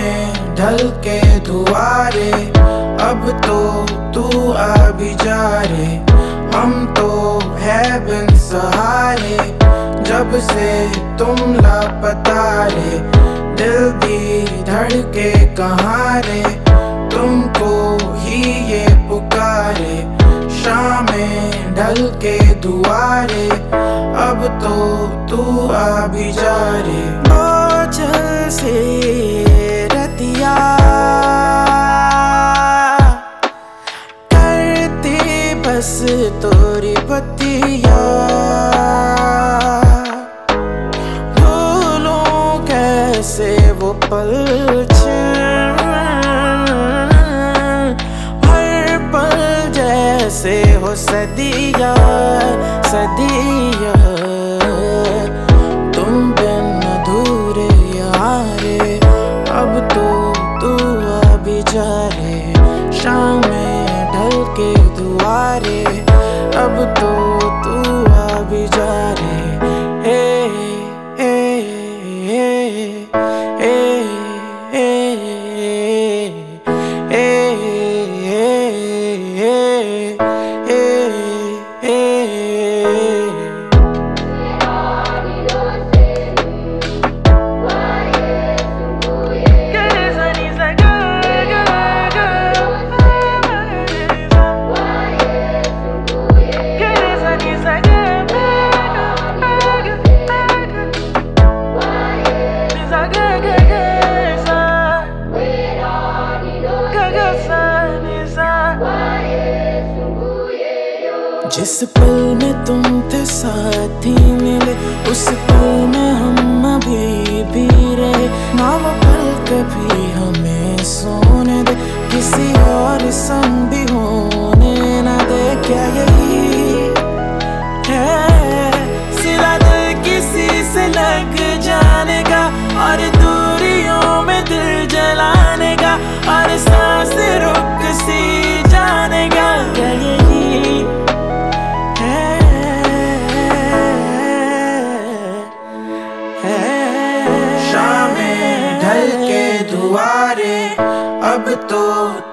शामें ढल के दुआरे, अब तो तू आ भी जा रे। हम तो है बिन सहारे, जब से तुम लापता रे। दिल भी धड़के कहाँ रे, तुमको ही ये पुकारे। शामें ढल के दुआरे, अब तो तू आ भी जा रे। बोझल से रतिया करती बस तोरी बतिया, भूलूं कैसे वो पल हर पल जैसे हो सदिया सदिया। तुम बिन अधूरे यारे, अब तो तू आ भी जा रे। शामें ढल के दुआरे, अब तो तू आ भी जा रे। हे हे हे हे जिस पल में तुम थे साथी मिले, उस पल में हम अभी भी रहे। ना वो पल कभी हमें सोने दे, किसी और संग भी होने ना दे। क्या यही है सिला दिल किसी से लग जाने का, और दूरियों में दिल जलाने का, और सांस रुक सी जाने का। क्या यही शामें ढल के दुआरे, अब तो